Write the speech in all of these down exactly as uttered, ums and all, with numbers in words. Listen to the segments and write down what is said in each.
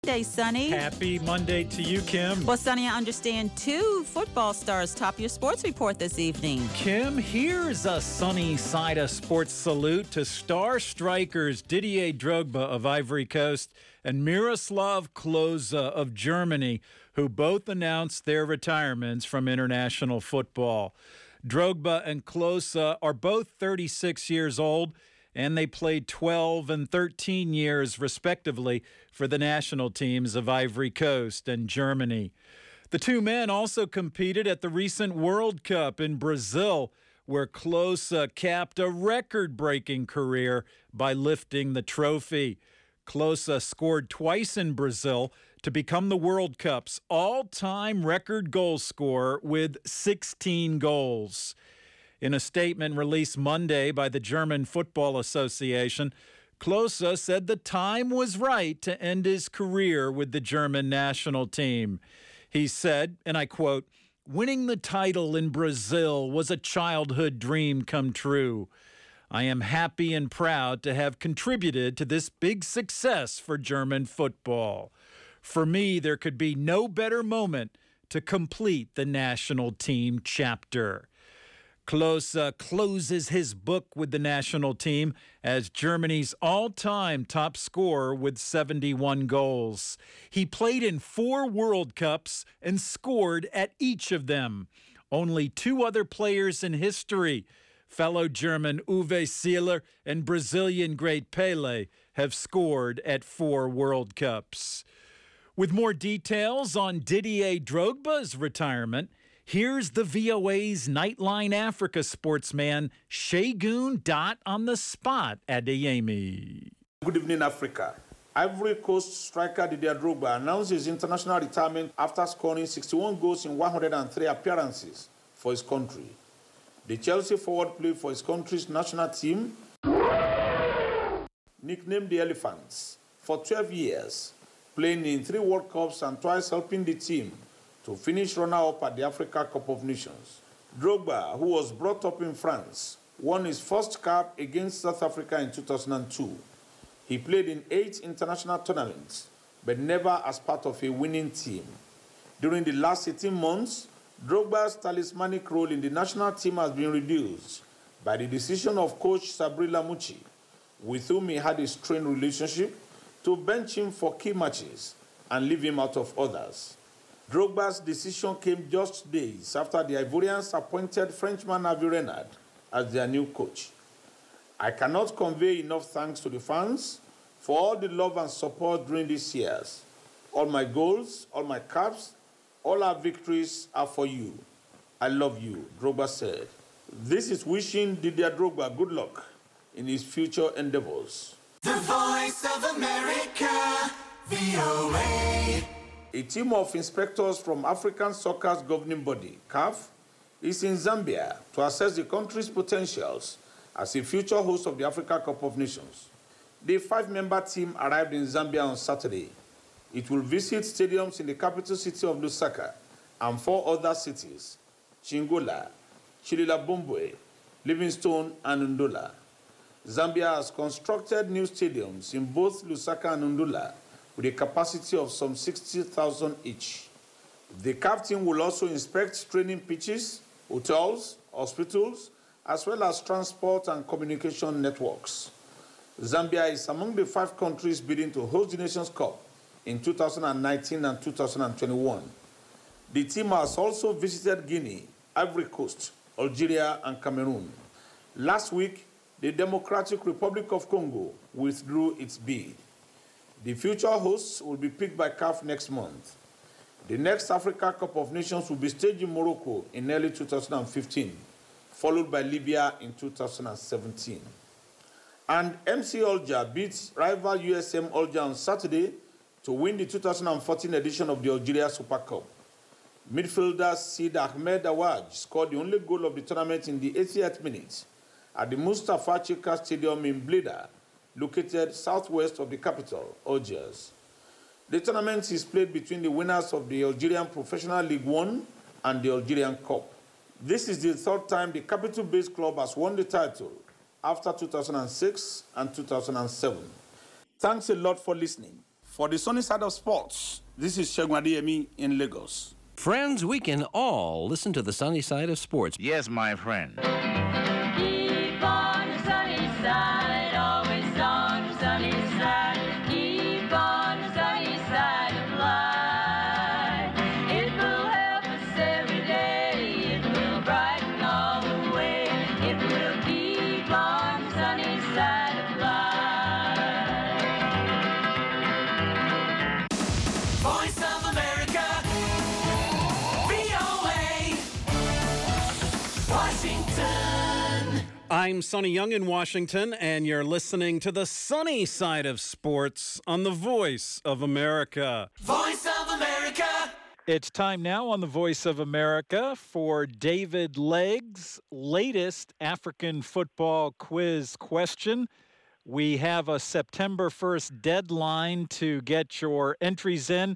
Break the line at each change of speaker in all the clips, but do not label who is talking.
Day, Sonny.
Happy Monday to you, Kim.
Well, Sonny, I understand two football stars top your sports report this evening.
Kim, here's a sunny side of sports salute to star strikers Didier Drogba of Ivory Coast and Miroslav Klose of Germany, who both announced their retirements from international football. Drogba and Klose are both thirty-six years old, and they played twelve and thirteen years, respectively, for the national teams of Ivory Coast and Germany. The two men also competed at the recent World Cup in Brazil, where Klose capped a record-breaking career by lifting the trophy. Klose scored twice in Brazil to become the World Cup's all-time record goal scorer with sixteen goals. In a statement released Monday by the German Football Association, Klose said the time was right to end his career with the German national team. He said, and I quote, "Winning the title in Brazil was a childhood dream come true. I am happy and proud to have contributed to this big success for German football. For me, there could be no better moment to complete the national team chapter." Klose closes his book with the national team as Germany's all-time top scorer with seventy-one goals. He played in four World Cups and scored at each of them. Only two other players in history, fellow German Uwe Seeler and Brazilian great Pelé, have scored at four World Cups. With more details on Didier Drogba's retirement, here's the V O A's Nightline Africa sportsman, Segun Dot on the spot, Adeyemi.
Good evening, Africa. Ivory Coast striker Didier Drogba announced his international retirement after scoring sixty-one goals in one hundred three appearances for his country. The Chelsea forward played for his country's national team, nicknamed the Elephants, for twelve years, playing in three World Cups and twice helping the team to finish runner-up at the Africa Cup of Nations. Drogba, who was brought up in France, won his first cap against South Africa in two thousand two. He played in eight international tournaments, but never as part of a winning team. During the last eighteen months, Drogba's talismanic role in the national team has been reduced by the decision of coach Sabri Lamouchi, with whom he had a strained relationship, to bench him for key matches and leave him out of others. Drogba's decision came just days after the Ivorians appointed Frenchman Hervé Renard as their new coach. I cannot convey enough thanks to the fans for all the love and support during these years. All my goals, all my caps, all our victories are for you. I love you, Drogba said. This is wishing Didier Drogba good luck in his future endeavors.
The Voice of America, V O A.
A team of inspectors from African Soccer's governing body, C A F, is in Zambia to assess the country's potentials as a future host of the Africa Cup of Nations. The five-member team arrived in Zambia on Saturday. It will visit stadiums in the capital city of Lusaka and four other cities, Chingola, Chililabombwe, Livingstone, and Ndola. Zambia has constructed new stadiums in both Lusaka and Ndola with a capacity of some sixty thousand each. The C A F team will also inspect training pitches, hotels, hospitals, as well as transport and communication networks. Zambia is among the five countries bidding to host the Nations Cup in two thousand nineteen and two thousand twenty-one. The team has also visited Guinea, Ivory Coast, Algeria, and Cameroon. Last week, the Democratic Republic of Congo withdrew its bid. The future hosts will be picked by C A F next month. The next Africa Cup of Nations will be staged in Morocco in early two thousand fifteen, followed by Libya in two thousand seventeen. And M C Alger beat rival U S M Alger on Saturday to win the two thousand fourteen edition of the Algeria Super Cup. Midfielder Sid Ahmed Awaj scored the only goal of the tournament in the eightieth minute at the Mustafa Cheka Stadium in Blida, located southwest of the capital, Algiers. The tournament is played between the winners of the Algerian Professional League One and the Algerian Cup. This is the third time the capital-based club has won the title after two thousand six and two thousand seven. Thanks a lot for listening. For the sunny side of sports, this is Segun Adeyemi in Lagos.
Friends, we can all listen to the sunny side of sports.
Yes, my friend.
Keep on the sunny side, always on the sunny side. Keep on the sunny side of life. It will help us every day. It will brighten all the way. It will keep on the sunny side of life.
Voice of America, V O A, Washington.
I'm Sonny Young in Washington, and you're listening to the sunny side of sports on the Voice of America.
Voice of America.
It's time now on the Voice of America for David Legg's latest African football quiz question. We have a September first deadline to get your entries in,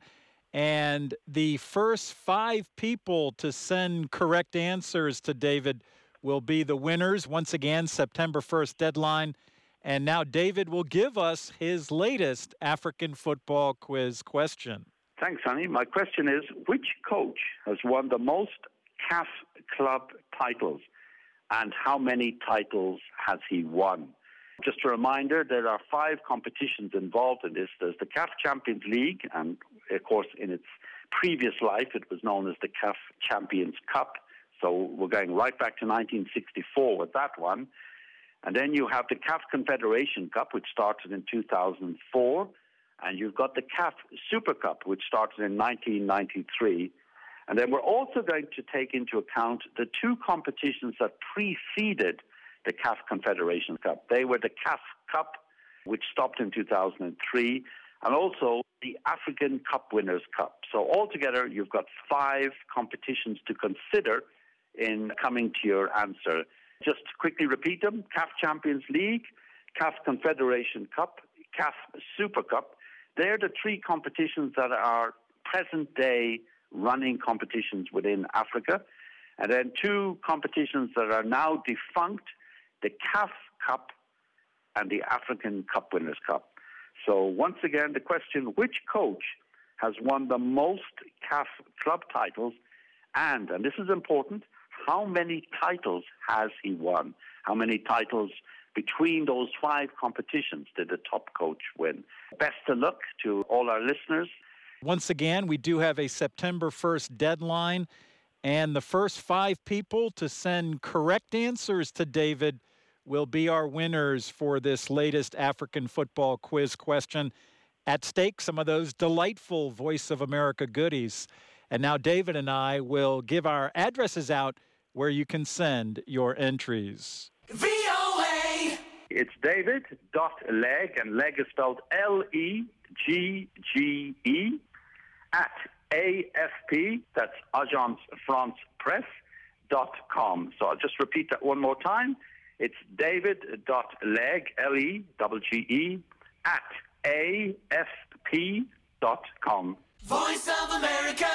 and the first five people to send correct answers to David will be the winners. Once again, September first deadline. And now David will give us his latest African football quiz question.
Thanks, Sonny. My question is, which coach has won the most C A F club titles, and how many titles has he won? Just a reminder, there are five competitions involved in this. There's the C A F Champions League, and of course, in its previous life, it was known as the C A F Champions Cup. So we're going right back to nineteen sixty-four with that one. And then you have the C A F Confederation Cup, which started in two thousand four. And you've got the C A F Super Cup, which started in nineteen ninety-three. And then we're also going to take into account the two competitions that preceded the C A F Confederation Cup. They were the C A F Cup, which stopped in two thousand three, and also the African Cup Winners' Cup. So altogether, you've got five competitions to consider in coming to your answer. Just quickly repeat them: C A F Champions League, C A F Confederation Cup, C A F Super Cup. They're the three competitions that are present-day running competitions within Africa. And then two competitions that are now defunct, the C A F Cup and the African Cup Winners' Cup. So once again, the question, which coach has won the most C A F club titles, and, and this is important, how many titles has he won? How many titles between those five competitions did the top coach win? Best of luck to all our listeners.
Once again, we do have a September first deadline, and the first five people to send correct answers to David will be our winners for this latest African football quiz question. At stake, some of those delightful Voice of America goodies. And now David and I will give our addresses out where you can send your entries.
V O A.
It's David.Legge, and Legge is spelled L E G G E, at A F P, that's Agence France Presse, dot com. So I'll just repeat that one more time. It's David.Legge, L E G G E, at A F P dot com.
Voice of America.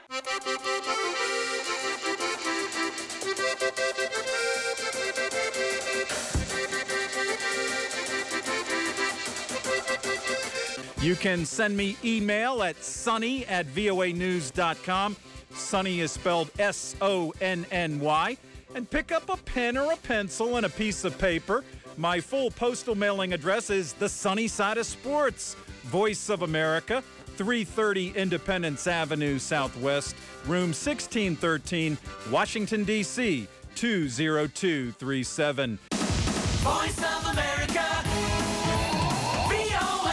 You can send me email at sonny at V O A news dot com. Sonny is spelled S O N N Y. And pick up a pen or a pencil and a piece of paper. My full postal mailing address is The Sunny Side of Sports, Voice of America, three thirty Independence Avenue Southwest, room sixteen thirteen, Washington, D C, two zero two three seven.
Voice of America. V O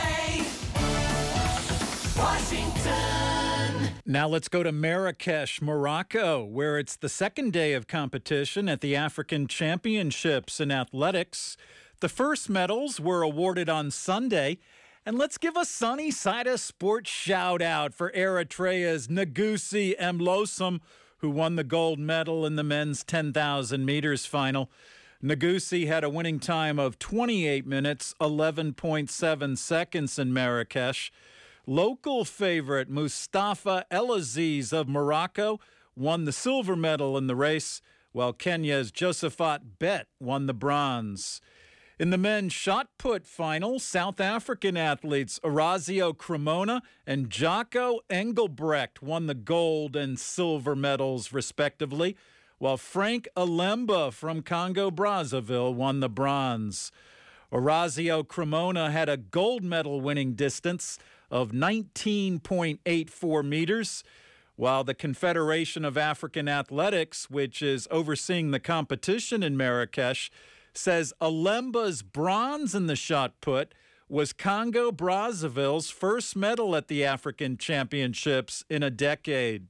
A. Washington.
Now let's go to Marrakesh, Morocco, where it's the second day of competition at the African Championships in athletics. The first medals were awarded on Sunday. And let's give a sunny side of sports shout out for Eritrea's Nagusi Mlosum, who won the gold medal in the men's ten thousand meters final. Nagusi had a winning time of twenty-eight minutes, eleven point seven seconds in Marrakesh. Local favorite Mustafa El-Aziz of Morocco won the silver medal in the race, while Kenya's Josephat Bet won the bronze. In the men's shot put final, South African athletes Orazio Cremona and Jaco Engelbrecht won the gold and silver medals, respectively, while Frank Alemba from Congo-Brazzaville won the bronze. Orazio Cremona had a gold medal winning distance of nineteen point eight four meters, while the Confederation of African Athletics, which is overseeing the competition in Marrakesh, says Alemba's bronze in the shot put was Congo-Brazzaville's first medal at the African Championships in a decade.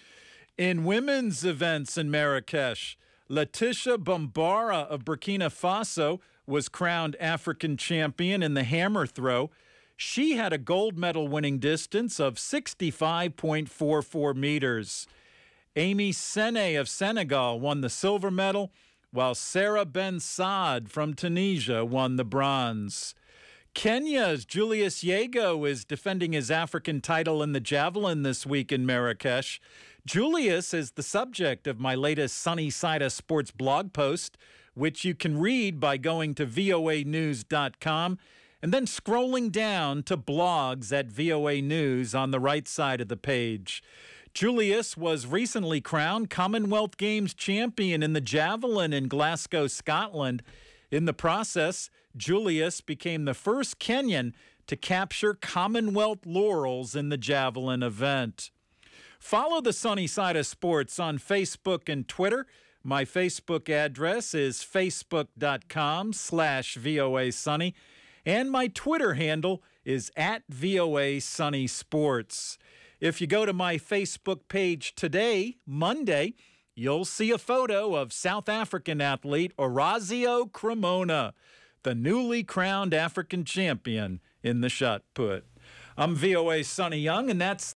In women's events in Marrakesh, Letitia Bambara of Burkina Faso was crowned African champion in the hammer throw. She had a gold medal winning distance of sixty-five point four four meters. Amy Sene of Senegal won the silver medal, while Sarah Ben Saad from Tunisia won the bronze. Kenya's Julius Yego is defending his African title in the javelin this week in Marrakesh. Julius is the subject of my latest Sunny Side of Sports blog post, which you can read by going to V O A news dot com and then scrolling down to blogs at V O A News on the right side of the page. Julius was recently crowned Commonwealth Games champion in the javelin in Glasgow, Scotland. In the process, Julius became the first Kenyan to capture Commonwealth laurels in the javelin event. Follow the Sunny Side of Sports on Facebook and Twitter. My Facebook address is facebook.com slash VOA Sunny, and my Twitter handle is at VOA Sunny Sports. If you go to my Facebook page today, Monday, you'll see a photo of South African athlete Orazio Cremona, the newly crowned African champion in the shot put. I'm V O A's Sonny Young, and that's